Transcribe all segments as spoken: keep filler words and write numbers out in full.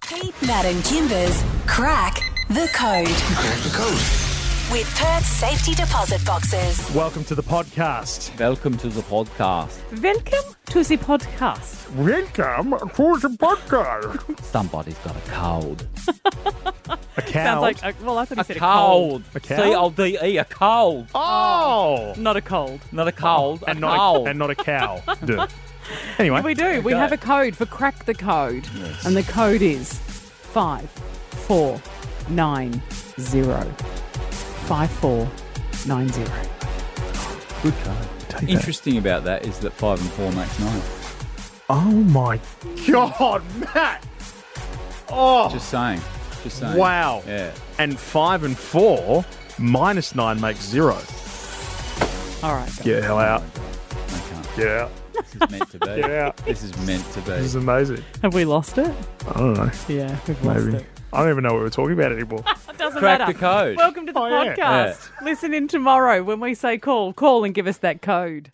Keith, Matt and Kimber's Crack the Code. Crack the Code. With Perth Safety Deposit Boxes. Welcome to the podcast. Welcome to the podcast. Welcome to the podcast. Welcome to the podcast. Somebody's got a cold. A cow. Sounds like, a, well, I thought he A said cold. A cow? C O D E, a cold. Oh. a cold. Not a cold. Not a cold, And a not cold. a, and not a cow. Duh. Anyway. We do. We Okay. have a code for Crack the Code. And the code is five four nine zero. five four nine zero. Good code. Take that. Interesting about that is that five and four makes nine. Oh my God, Matt. Oh. Just saying. Just saying. Wow. Yeah. And five and four minus nine makes zero. All right. go. Get the hell out. I can't. Get out. This is meant to be. Get out. This is meant to This is be. amazing. Have we lost it? I don't know. Yeah, we've lost Maybe. it. I don't even know what we're talking about anymore. It doesn't Crack matter. the code. Welcome to the Oh, yeah. podcast. Listen in tomorrow when we say call. Call and give us that code.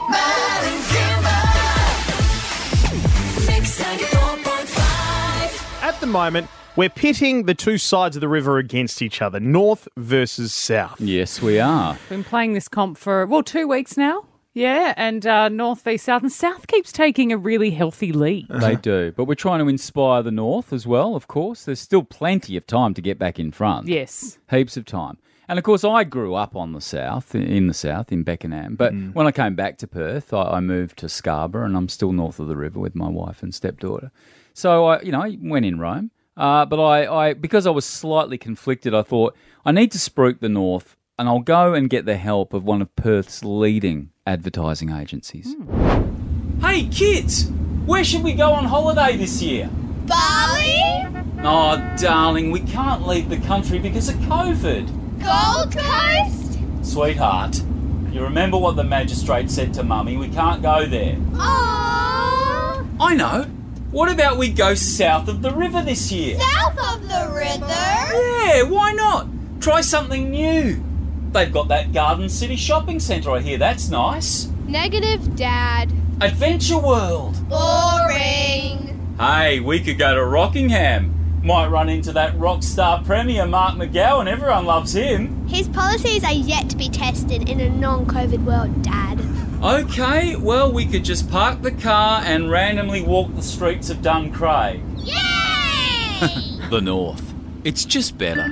At the moment, we're pitting the two sides of the river against each other, north versus south. Yes, we are. Been playing this comp for, well, two weeks now. Yeah, and uh, North v South. And South keeps taking a really healthy lead. They do. But we're trying to inspire the North as well, of course. There's still plenty of time to get back in front. Yes. Heaps of time. And of course, I grew up on the south, in the south, in Beckenham. But when I came back to Perth, I, I moved to Scarborough, and I'm still north of the river with my wife and stepdaughter. So I, you know, I went in Rome. Uh, but I, I, because I was slightly conflicted, I thought I need to spruik the north, and I'll go and get the help of one of Perth's leading advertising agencies. Hey kids, where should we go on holiday this year? Bali? Oh, darling, we can't leave the country because of COVID. Gold Coast? Sweetheart, you remember what the magistrate said to Mummy? We can't go there. Aww. I know. What about we go south of the river this year? South of the river? Yeah, why not? Try something new. They've got that Garden City shopping centre, I hear. That's nice. Negative, Dad. Adventure World. Boring. Hey, we could go to Rockingham. Might run into that rock star premier, Mark McGowan. Everyone loves him. His policies are yet to be tested in a non-COVID world, Dad. Okay, well, we could just park the car and randomly walk the streets of Duncraig. Yay! The North. It's just better.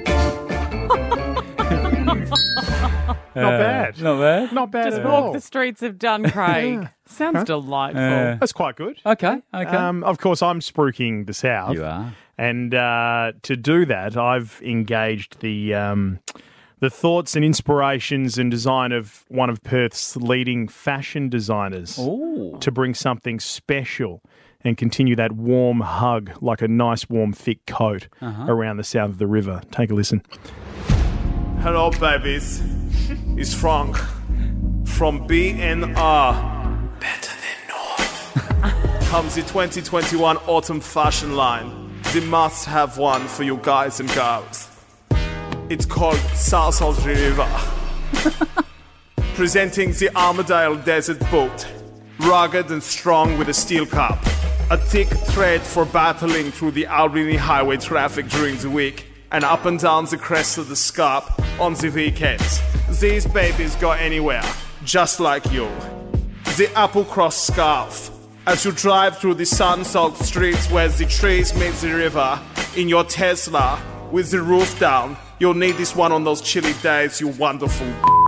Not bad. Not bad? Not bad Just at walk all. the streets of Duncraig. Sounds delightful. Uh, That's quite good. Okay, okay. Um, of course, I'm spruiking the south. you are. And uh, to do that, I've engaged the um, the thoughts and inspirations and design of one of Perth's leading fashion designers Ooh. to bring something special and continue that warm hug, like a nice, warm, thick coat around the south of the river. Take a listen. Hello, babies. It's Frank from B N R. Better than North. Comes the twenty twenty-one autumn fashion line. The must-have one for you guys and girls. It's called South of the River. Presenting the Armadale Desert Boot. Rugged and strong with a steel cap. A thick thread for battling through the Albany highway traffic during the week. And up and down the crest of the Scarp on the weekends. These babies go anywhere, just like you. The Applecross scarf. As you drive through the sun-soaked streets where the trees meet the river, in your Tesla, with the roof down, you'll need this one on those chilly days, you wonderful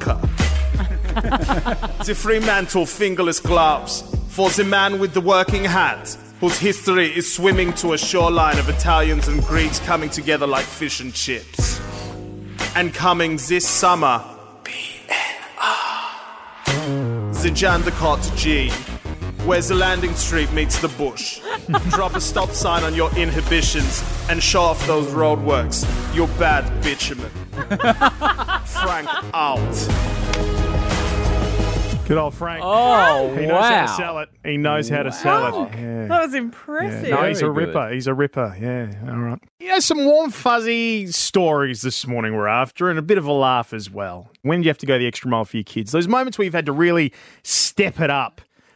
The Fremantle fingerless gloves, for the man with the working hands, whose history is swimming to a shoreline of Italians and Greeks coming together like fish and chips. And coming this summer, B N R. The Jandakot G, where the landing strip meets the bush. Drop a stop sign on your inhibitions and show off those roadworks, you bad bitumen. Frank out. Good old Frank. Oh, he knows wow. how to sell it. He knows how to sell it. Yeah. That was impressive. No, he's a Very ripper. good. He's a ripper. Yeah, all right. You know, some warm, fuzzy stories this morning we're after, and a bit of a laugh as well. When do you have to go the extra mile for your kids? Those moments where you've had to really step it up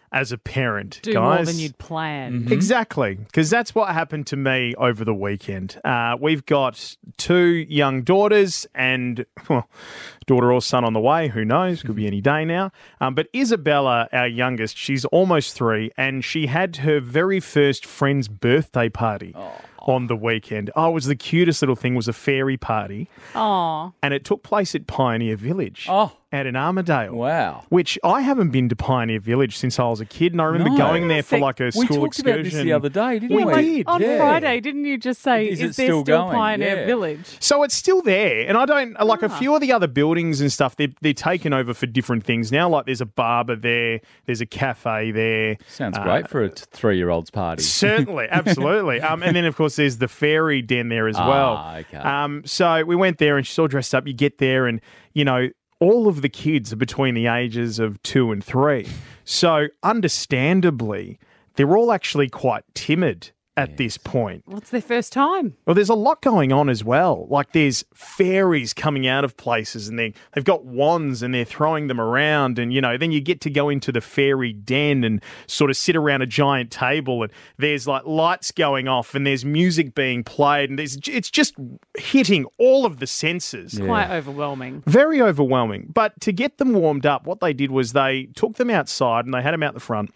as a parent, Do guys. more than you'd planned. Mm-hmm. Exactly, because that's what happened to me over the weekend. Uh, we've got two young daughters and, well, daughter or son on the way. Who knows? Could be any day now. Um, but Isabella, our youngest, she's almost three, and she had her very first friend's birthday party on the weekend. Oh, it was the cutest little thing. It was a fairy party, Aw. and it took place at Pioneer Village. Oh. Out in Armadale. Wow. Which I haven't been to Pioneer Village since I was a kid, and I remember No. going there for Sec- like a We school talked excursion. about this the other day, didn't We we? did. On Yeah. Friday, didn't you just say, Is is, it there still still, going? Pioneer Yeah. Village? So it's still there, and I don't like Ah. a few of the other buildings and stuff. They're they're taken over for different things now. Like there's a barber there, there's a cafe there. Sounds Uh, great for a t- three-year-old's party. Certainly, absolutely. Um, and then of course there's the fairy den there as well. Ah, okay. Um, so we went there, and she's all dressed up. You get there, and you know all of the kids are between the ages of two and three. So understandably, they're all actually quite timid at this point. What's their first time? Well, there's a lot going on as well. Like there's fairies coming out of places, and they they've got wands and they're throwing them around, and you know, then you get to go into the fairy den and sort of sit around a giant table, and there's like lights going off, and there's music being played, and there's it's just hitting all of the senses. Quite overwhelming. Very overwhelming. But to get them warmed up, what they did was they took them outside and they had them out the front.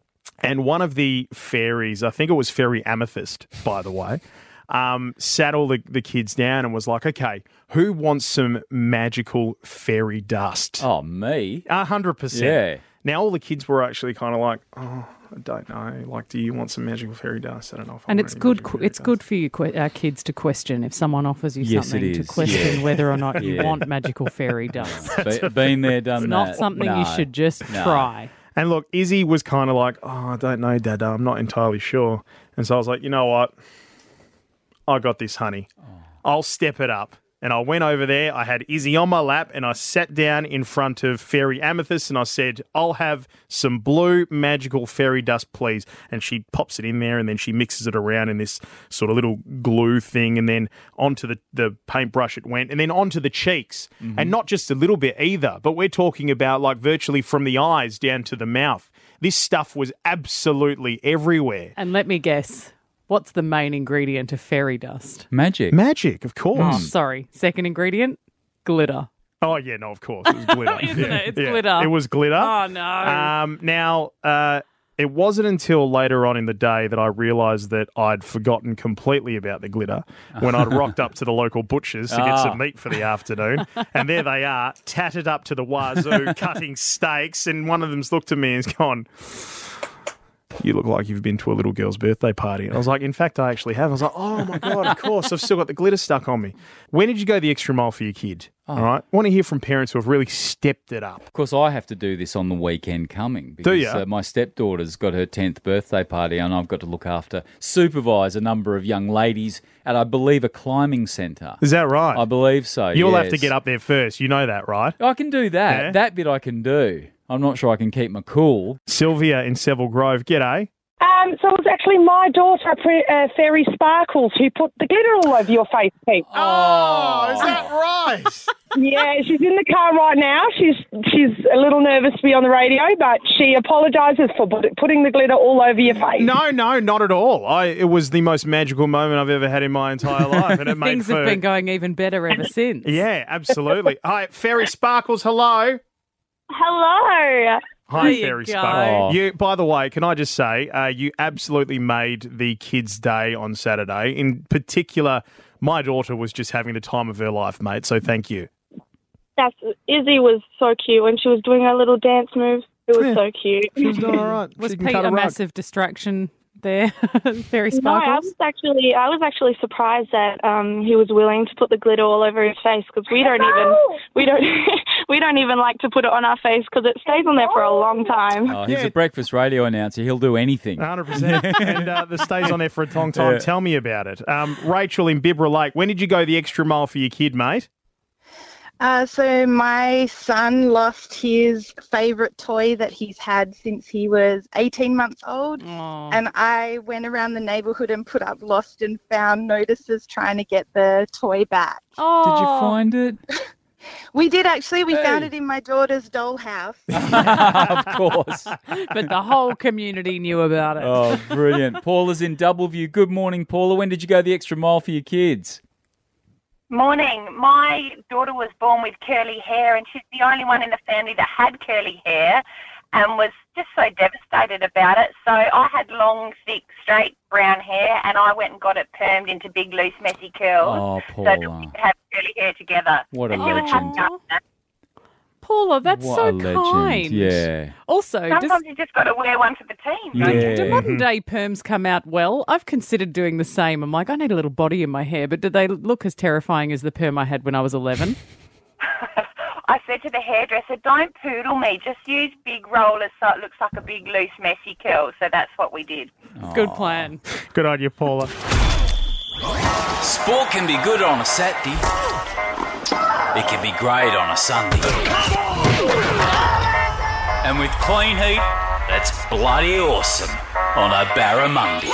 And one of the fairies, I think it was Fairy Amethyst, by the way, um, sat all the, the kids down and was like, okay, who wants some magical fairy dust? Oh, me? A hundred percent. Yeah. Now all the kids were actually kind of like, oh, I don't know. Like, do you want some magical fairy dust? I don't know if I And want it's any good. magical qu- fairy It's dust. good for you que- uh, kids to question if someone offers you Yes, something it to is. question Yeah. whether or not you Yeah. want magical fairy dust. Be- been there, done that. Not something you No. should just No. try. And look, Izzy was kind of like, oh, I don't know, Dad. I'm not entirely sure. And so I was like, you know what? I got this, honey. I'll step it up. And I went over there. I had Izzy on my lap, and I sat down in front of Fairy Amethyst, and I said, I'll have some blue magical fairy dust, please. And she pops it in there, and then she mixes it around in this sort of little glue thing, and then onto the, the paintbrush it went, and then onto the cheeks. And not just a little bit either, but we're talking about like virtually from the eyes down to the mouth. This stuff was absolutely everywhere. And let me guess, what's the main ingredient of fairy dust? Magic. Magic, of course. Oh, sorry. Second ingredient, glitter. Oh, yeah, no, of course. It was glitter. Isn't Yeah, it? It's yeah. glitter. It was glitter. Oh, no. Um, now, uh, it wasn't until later on in the day that I realised that I'd forgotten completely about the glitter when I'd rocked up to the local butcher's to get Ah. some meat for the afternoon. And there they are, tattered up to the wazoo, cutting steaks. And one of them's looked at me and has gone, you look like you've been to a little girl's birthday party. And I was like, in fact, I actually have. I was like, oh, my God, of course. I've still got the glitter stuck on me. When did you go the extra mile for your kid? All right. I want to hear from parents who have really stepped it up. Of course, I have to do this on the weekend coming because Do you? Uh, my stepdaughter's got her tenth birthday party and I've got to look after, supervise a number of young ladies at, I believe, a climbing centre. Is that right? I believe so, You'll have to yes. get up there first. You know that, right? I can do that. Yeah? That bit I can do. I'm not sure I can keep my cool. Sylvia in Seville Grove. G'day. Um, so it was actually my daughter, Pre- uh, Fairy Sparkles, who put the glitter all over your face, Pete. Oh, is that right? Yeah, she's in the car right now. She's she's a little nervous to be on the radio, but she apologises for put, putting the glitter all over your face. No, no, not at all. I it was the most magical moment I've ever had in my entire life, and it made Things for have been going even better ever since. yeah, absolutely. Hi, Fairy Sparkles. Hello. Hello. Hi, There you Fairy go. Sparkles. You, by the way, can I just say, uh, you absolutely made the kids' day on Saturday. In particular, my daughter was just having the time of her life, mate. So thank you. That's Izzy was so cute when she was doing her little dance moves. It was Yeah. so cute. She was doing all right. Was She can Pete cut a a rug. massive distraction there, Fairy No, I Sparkles? was actually I was actually surprised that um, he was willing to put the glitter all over his face because we don't even we don't we don't even like to put it on our face because it stays on there for a long time. Oh, he's Yeah. a breakfast radio announcer. He'll do anything. one hundred percent. And uh, the stays on there for a long time. Yeah. Tell me about it. Um, Rachel in Bibra Lake, when did you go the extra mile for your kid, mate? Uh, so my son lost his favourite toy that he's had since he was eighteen months old. Oh. And I went around the neighbourhood and put up lost and found notices trying to get the toy back. Oh. Did you find it? We did actually. We Hey. found it in my daughter's dollhouse. Of course. But the whole community knew about it. Oh, brilliant. Paula's in Doubleview. Good morning, Paula. When did you go the extra mile for your kids? Morning. My daughter was born with curly hair, and she's the only one in the family that had curly hair and was just so devastated about it. So I had long, thick, straight brown hair, and I went and got it permed into big, loose, messy curls Oh, so that we Paula. could have curly hair together. What a and she was legend. happy after that. Paula, that's What so a legend. kind. Yeah. Also, does, Sometimes you just got to wear one for the team. Yeah. don't you? do modern day perms come out well? I've considered doing the same. I'm like, I need a little body in my hair, but do they look as terrifying as the perm I had when I was eleven? I said to the hairdresser, don't poodle me, just use big rollers so it looks like a big, loose, messy curl. So that's what we did. Good plan. Good on you, Paula. Sport can be good on a Saturday. It can be great on a Sunday. And with clean heat, that's bloody awesome on a Barramundi.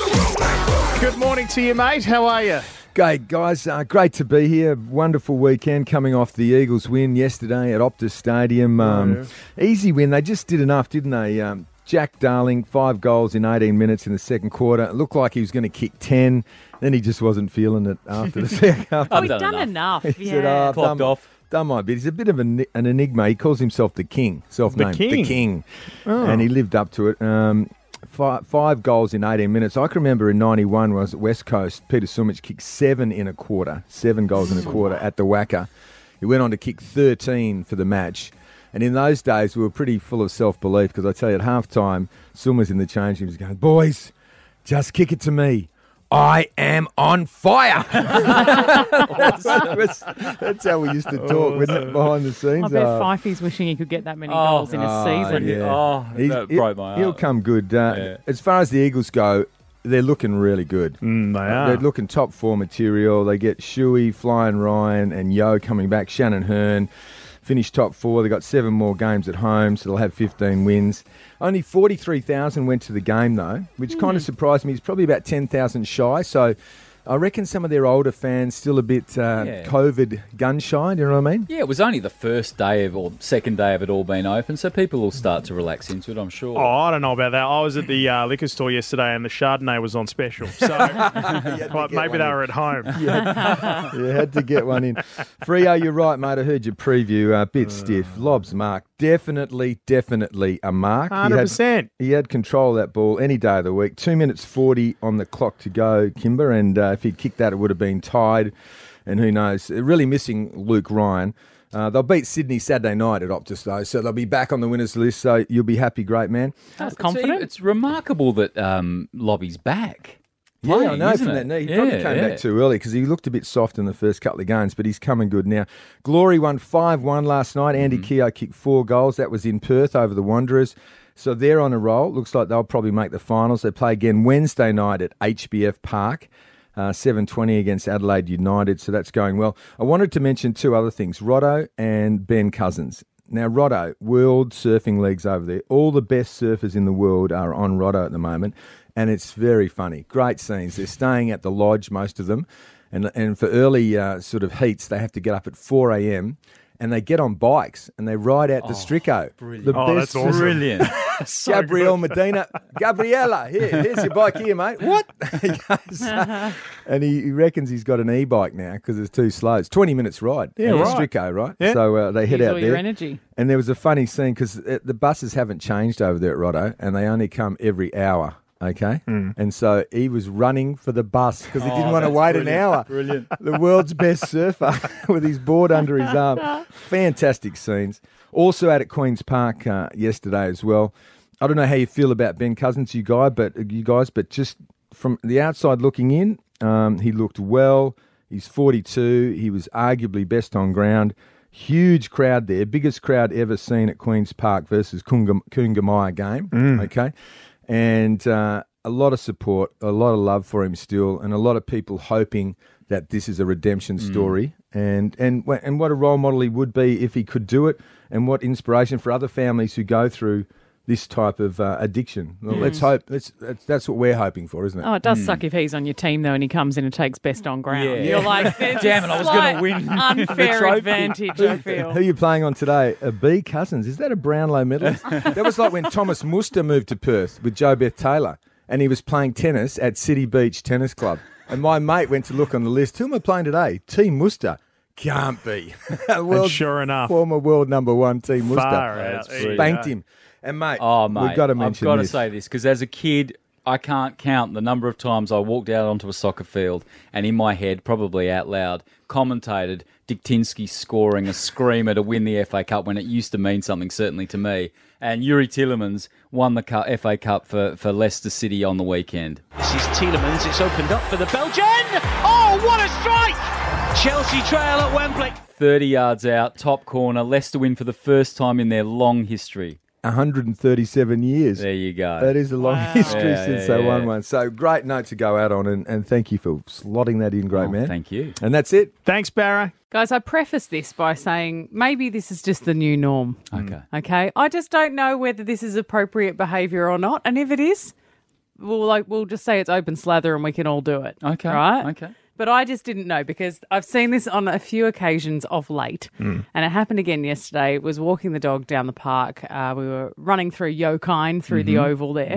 Good morning to you, mate. How are you? Great, guys. Uh, great to be here. Wonderful weekend coming off the Eagles win yesterday at Optus Stadium. Um, Oh, yeah. Easy win. They just did enough, didn't they? Um, Jack Darling, five goals in eighteen minutes in the second quarter. It looked like he was going to kick ten. Then he just wasn't feeling it after the second half. Oh, I've we've done done enough. He yeah. said, oh, I've Clocked done, off. done my bit. He's a bit of an, an enigma. He calls himself the King, self-named. King? The King. Oh. And he lived up to it. Um, five, five goals in eighteen minutes. I can remember in ninety-one when I was at West Coast, Peter Sumich kicked seven in a quarter, seven goals in a quarter at the Wacker. He went on to kick thirteen for the match. And in those days, we were pretty full of self-belief because I tell you, at halftime, Sum was in the change room, he was going, boys, just kick it to me. I am on fire. that's, that's how we used to talk, wasn't it, behind the scenes? I bet Uh, Fifey's wishing he could get that many Oh. goals in a Oh, season. yeah. Oh, He's- that he- broke my He'll heart. come good. Uh, Yeah. As far as the Eagles go, they're looking really good. Mm, they are. They're looking top four material. They get Shuey, Flying Ryan, and Yo coming back. Shannon Hearn finished top four. They got seven more games at home, so they'll have fifteen wins. Only forty-three thousand went to the game though, which kind of surprised me. It's probably about ten thousand shy. So I reckon some of their older fans still a bit uh, Yeah. COVID gun shy. Do you know what I mean? Yeah, it was only the first day of or second day of it all being open, so people will start to relax into it, I'm sure. Oh, I don't know about that. I was at the uh, liquor store yesterday and the Chardonnay was on special. So well, maybe they were at home. You had to get one in. Freo, you're right, mate. I heard your preview. A uh, bit stiff. Lob's mark. Definitely, definitely a mark. one hundred percent. He had, he had control of that ball any day of the week. Two minutes forty on the clock to go, Kimber. And uh, if he'd kicked that, it would have been tied. And who knows? Really missing Luke Ryan. Uh, they'll beat Sydney Saturday night at Optus, though. So they'll be back on the winners list. So you'll be happy, great man. That's It's- confident. It's remarkable that um, Lobby's back. Yeah, I playing, know isn't from it? that knee. He Yeah, probably came yeah. back too early because he looked a bit soft in the first couple of games, but he's coming good now. Glory won five one last night. Andy Mm-hmm. Keogh kicked four goals. That was in Perth over the Wanderers. So they're on a roll. Looks like they'll probably make the finals. They play again Wednesday night at H B F Park. Uh, seven twenty against Adelaide United, so that's going well. I wanted to mention two other things, Roddo and Ben Cousins. Now, Roddo, World Surfing Leagues over there. All the best surfers in the world are on Roddo at the moment, and it's very funny. Great scenes. They're staying at the lodge, most of them, and and for early uh, sort of heats, they have to get up at four a.m., and they get on bikes, and they ride out the Strico. brilliant. The Oh, best that's awesome. surfer- Brilliant. So Gabriel good. Medina, Gabriella, here, here's your bike here, mate. What? He goes, and he, he reckons he's got an e-bike now because it's too slow. It's twenty minutes ride. Yeah, And right. Strico, right? Yeah. So uh, they head Use out all there. your energy. And there was a funny scene because the buses haven't changed over there at Roddo, and they only come every hour. Okay, and so he was running for the bus because he didn't Oh, want to that's wait an brilliant. hour. Brilliant. The world's best surfer with his board under his arm. Fantastic scenes. Also out at Queen's Park uh, yesterday as well. I don't know how you feel about Ben Cousins, you guy, but you guys, but just from the outside looking in, um, he looked well. He's forty-two. He was arguably best on ground. Huge crowd there, biggest crowd ever seen at Queen's Park versus Coonga- Coongamaya game. Okay, and uh, a lot of support, a lot of love for him still, and a lot of people hoping that this is a redemption story, and and and what a role model he would be if he could do it, and what inspiration for other families who go through this type of uh, addiction. Well, let's hope. Let's, that's, that's what we're hoping for, isn't it? Oh, it does suck if he's on your team, though, and he comes in and takes best on ground. Yeah. You're like, there's Damn a it, I was gonna slight win the unfair trophy. advantage, I feel. Who are you playing on today? A B Cousins. Is that a Brownlow medalist? That was like when Thomas Muster moved to Perth with Jo Beth Taylor, and he was playing tennis at City Beach Tennis Club. And my mate went to look on the list. Who am I playing today? Team Muster. Can't be. And sure enough, former world number one Team Muster. Far out. There you Spanked go. him. And mate, Oh, mate, we've got to I've mention got to this. say this because as a kid, I can't count the number of times I walked out onto a soccer field and in my head, probably out loud, commentated Dick Tinsky scoring a screamer to win the F A Cup when it used to mean something, certainly to me. And Yuri Tielemans won the cu- F A Cup for, for Leicester City on the weekend. This is Tielemans. It's opened up for the Belgian. Oh, what a strike! Chelsea trail at Wembley. thirty yards out, top corner, Leicester win for the first time in their long history. one hundred thirty-seven years. There you go. That is a long Wow. history Yeah, since yeah, they won yeah. one. So great note to go out on, and, and thank you for slotting that in, great Oh, man. Thank you. And that's it. Thanks, Barra. Guys, I preface this by saying maybe this is just the new norm. Okay. Okay? I just don't know whether this is appropriate behaviour or not. And if it is, we'll, like, we'll just say it's open slather and we can all do it. Okay. Right? Okay. But I just didn't know because I've seen this on a few occasions of late. And it happened again yesterday. Was walking the dog down the park. Uh, we were running through Yokine, through the oval there.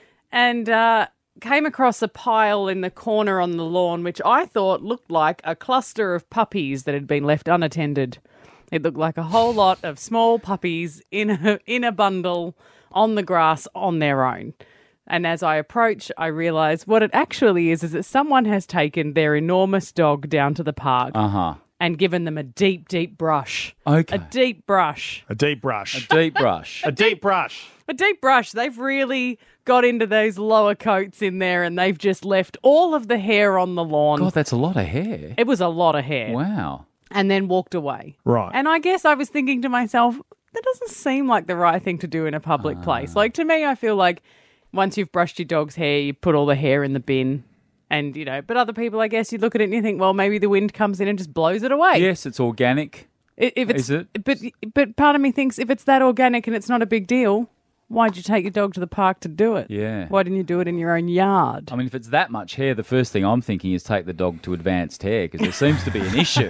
And uh, came across a pile in the corner on the lawn, which I thought looked like a cluster of puppies that had been left unattended. It looked like a whole lot of small puppies in a, in a bundle on the grass on their own. And as I approach, I realise what it actually is, is that someone has taken their enormous dog down to the park Uh-huh. and given them a deep, deep brush. Okay. A deep brush. A deep brush. Deep brush. A deep brush. A deep brush. They've really got into those lower coats in there and they've just left all of the hair on the lawn. God, that's a lot of hair. It was a lot of hair. Wow. And then walked away. Right. And I guess I was thinking to myself, that doesn't seem like the right thing to do in a public place. Like, to me, I feel like once you've brushed your dog's hair, you put all the hair in the bin. And, you know, but other people, I guess, you look at it and you think, well, maybe the wind comes in and just blows it away. Yes, it's organic. I- If it's, Is it? But, but part of me thinks if it's that organic and it's not a big deal, why'd you take your dog to the park to do it? Yeah. Why didn't you do it in your own yard? I mean, if it's that much hair, the first thing I'm thinking is take the dog to advanced hair because there seems to be an issue.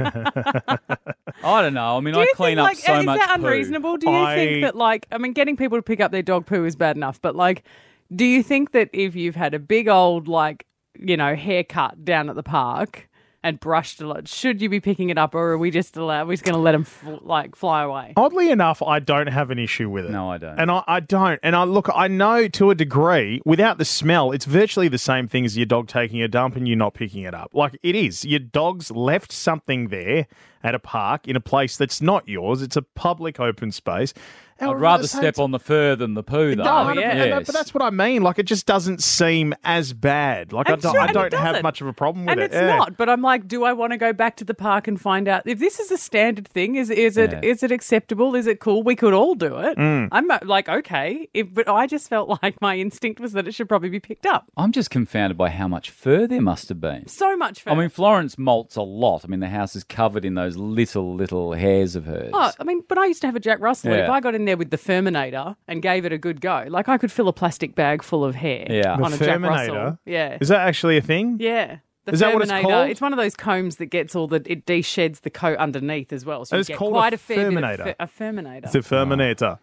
I don't know. I mean, Do I you clean think, up like, so is much that poo. unreasonable? Do you I- think that, like, I mean, getting people to pick up their dog poo is bad enough, but, like, do you think that if you've had a big old, like, you know, haircut down at the park and brushed a lot, should you be picking it up, or are we just allow, are we just going to let them fl- like fly away? Oddly enough, I don't have an issue with it. No, I don't. And I, I don't. And I look, I know to a degree, without the smell, it's virtually the same thing as your dog taking a dump and you not picking it up. Like, it is. Your dog's left something there at a park in a place that's not yours. It's a public open space. I'd rather step on the fur than the poo, though. No, I don't- yeah. and that- Yes. but that's what I mean. Like, it just doesn't seem as bad. Like, I And don't, sure, I and it don't have doesn't. much of a problem with And it. it's Yeah. not, but I'm like, do I want to go back to the park and find out if this is a standard thing? Is is it Yeah. is it acceptable? Is it cool? We could all do it. Mm. I'm uh, like, okay, if, but I just felt like my instinct was that it should probably be picked up. I'm just confounded by how much fur there must have been. So much fur. I mean, Florence molts a lot. I mean, the house is covered in those little, little hairs of hers. Oh, I mean, but I used to have a Jack Russell. Yeah. If I got in there with the Furminator and gave it a good go, like I could fill a plastic bag full of hair Yeah. The on a Jack Furminator? Russell. Yeah. Is that actually a thing? Yeah. The Is that what it's Furminator, called? It's one of those combs that gets all the, it de-sheds the coat underneath as well. So Oh, you it's get called a quite a, fair bit Furminator. of, fur- a Furminator. It's a Furminator.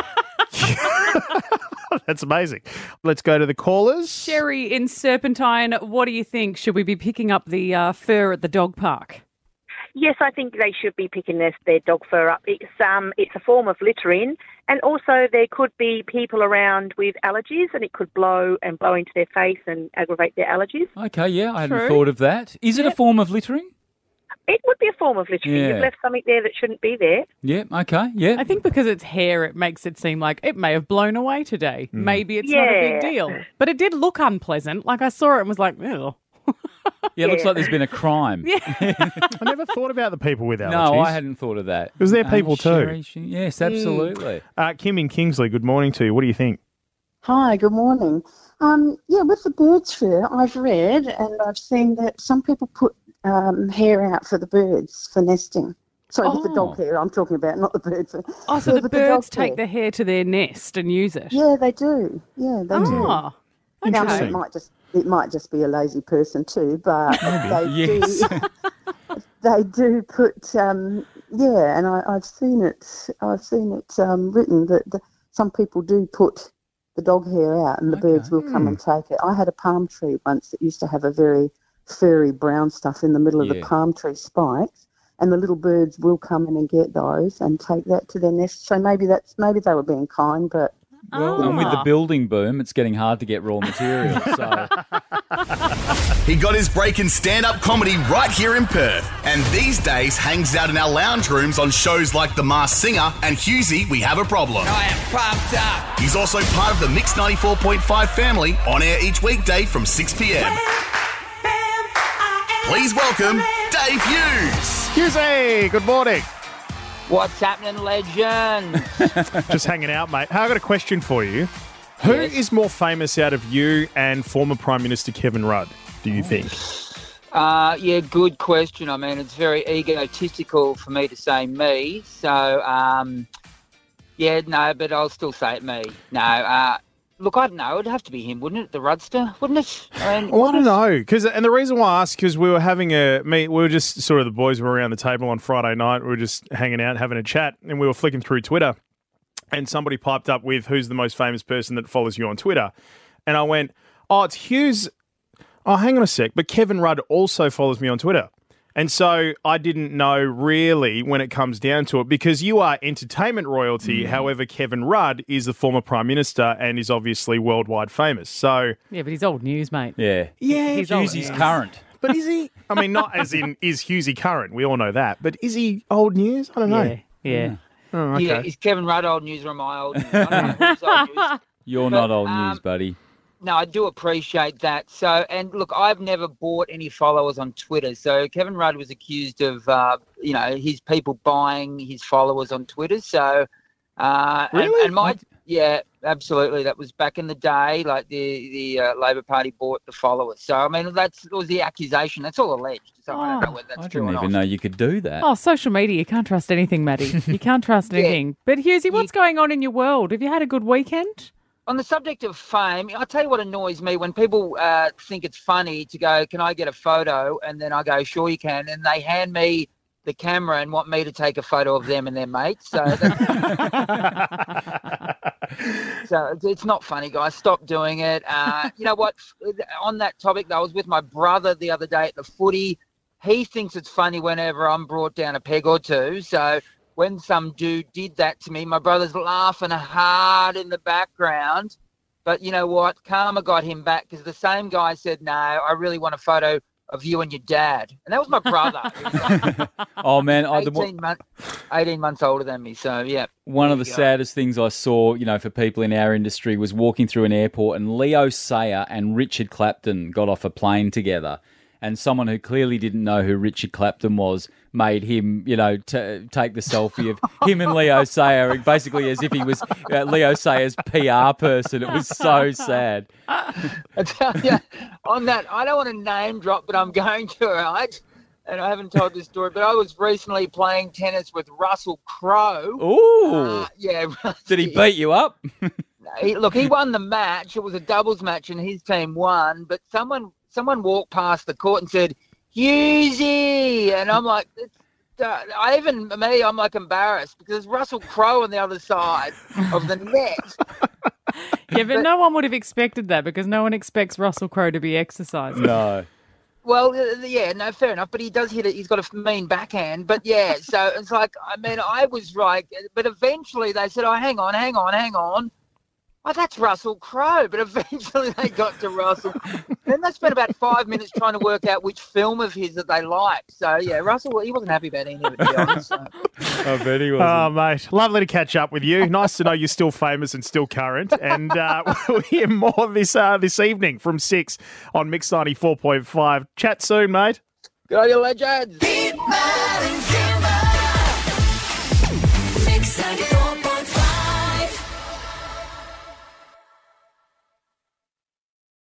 That's amazing. Let's go to the callers. Sherry in Serpentine, what do you think? Should we be picking up the uh, fur at the dog park? Yes, I think they should be picking their, their dog fur up. It's um, it's a form of littering, and also there could be people around with allergies, and it could blow and blow into their face and aggravate their allergies. Okay, yeah, I hadn't True. thought of that. Is it a form of littering? It would be a form of littering. Yeah. You've left something there that shouldn't be there. Yeah, okay, yeah. I think because it's hair, it makes it seem like it may have blown away today. Hmm. Maybe it's not a big Yeah. deal. But it did look unpleasant. Like I saw it and was like, ew. Yeah, it looks Yeah. like there's been a crime. I never thought about the people with allergies. No, I hadn't thought of that. Because they're Oh, people too. Sherry, she- yes, absolutely. Uh, Kim in Kingsley, good morning to you. What do you think? Hi, good morning. Um, yeah, with the bird's fur, I've read and I've seen that some people put um, hair out for the birds for nesting. Sorry, with the Oh. dog hair I'm talking about, not the bird fur. Oh, so Yeah, the with birds dog take hair. the hair to their nest and use it? Yeah, they do. Yeah, they Oh, do. Now, I mean, interesting. it might just it might just be a lazy person too, but they Yes. do they do put um, yeah, and I, I've seen it. I've seen it um, written that the, some people do put the dog hair out, and the birds will come and take it. I had a palm tree once that used to have a very furry brown stuff in the middle of Yeah. the palm tree spikes, and the little birds will come in and get those and take that to their nest. So maybe that's maybe they were being kind, but Well, and with the building boom, it's getting hard to get raw material. So He got his break in stand-up comedy right here in Perth, and these days hangs out in our lounge rooms on shows like The Masked Singer and Hughesy, We Have a Problem. I am pumped up. He's also part of the Mix ninety-four point five family, on air each weekday from six p.m. Please welcome Dave Hughes. Hughesy, good morning. What's happening, legend? Just hanging out, mate. Hey, I got a question for you. Who Yes. is more famous out of you and former Prime Minister Kevin Rudd, do you think? Uh, yeah, good question. I mean, it's very egotistical for me to say me. So, um, yeah, no, but I'll still say it me. No, uh, look, I don't know. It'd have to be him, wouldn't it? The Rudster, wouldn't it? I mean, Well, I don't know, because and the reason why I asked because we were having a meet. We were just sort of the boys were around the table on Friday night. We were just hanging out, having a chat, and we were flicking through Twitter, and somebody piped up with who's the most famous person that follows you on Twitter, and I went, "Oh, it's Hughes." Oh, hang on a sec, but Kevin Rudd also follows me on Twitter. And so I didn't know really when it comes down to it, because you are entertainment royalty. However, Kevin Rudd is the former Prime Minister and is obviously worldwide famous. So, Yeah, but he's old news, mate. yeah, yeah, He's old Hughesy's news. current. but is he? I mean, not as in is Hughesy current. We all know that. But is he old news? I don't know. Yeah, yeah. Oh, okay. yeah, is Kevin Rudd old news or am I old news? I don't know who's old news. You're But, not old um, news, buddy. No, I do appreciate that. So, and look, I've never bought any followers on Twitter. So Kevin Rudd was accused of, uh, you know, his people buying his followers on Twitter. So, uh, and- Really? and, my, yeah, absolutely. That was back in the day, like the the uh, Labor Party bought the followers. So, I mean, that's that was the accusation. That's all alleged. So I don't know whether that's I true didn't or even not. know you could do that. Oh, social media, you can't trust anything, Maddie. You can't trust anything. But Hughesy, what's going on in your world? Have you had a good weekend? On the subject of fame, I'll tell you what annoys me when people uh, think it's funny to go, can I get a photo? And then I go, sure you can. And they hand me the camera and want me to take a photo of them and their mates. So, that's, so it's- it's not funny, guys. Stop doing it. Uh, you know what? On that topic, though, I was with my brother the other day at the footy. He thinks it's funny whenever I'm brought down a peg or two. So when some dude did that to me, my brother's laughing hard in the background. But you know what? Karma got him back because the same guy said, no, I really want a photo of you and your dad. And that was my brother. He was like Oh, man. I, the, eighteen, month, eighteen months older than me. So, yeah. One of the There you go. saddest things I saw, you know, for people in our industry was walking through an airport and Leo Sayer and Richard Clapton got off a plane together. And someone who clearly didn't know who Richard Clapton was made him, you know, t- take the selfie of him and Leo Sayer, basically as if he was uh, Leo Sayer's P R person. It was so sad. I tell you, on that, I don't want to name drop, but I'm going to, right? And I haven't told this story, but I was recently playing tennis with Russell Crowe. Ooh. Uh, yeah. Did he beat you up? He, look, he won the match. It was a doubles match, and his team won. But someone someone walked past the court and said, Hughesy! And I'm like, it's, uh, I even, me, I'm like embarrassed because there's Russell Crowe on the other side of the net. Yeah, but no one would have expected that because no one expects Russell Crowe to be exercising. No. Well, uh, yeah, no, fair enough. But he does hit it. He's got a mean backhand. But yeah, so it's like, I mean, I was like, but eventually they said, oh, hang on, hang on, hang on. Oh, that's Russell Crowe. But eventually they got to Russell. Then they spent about five minutes trying to work out which film of his that they liked. So yeah, Russell, he wasn't happy about any of it, to be honest. So. I bet he was. Oh, mate. Lovely to catch up with you. Nice to know you're still famous and still current. And uh, we'll hear more this uh, this evening from six on Mix ninety-four point five. Chat soon, mate. Good on you, legends.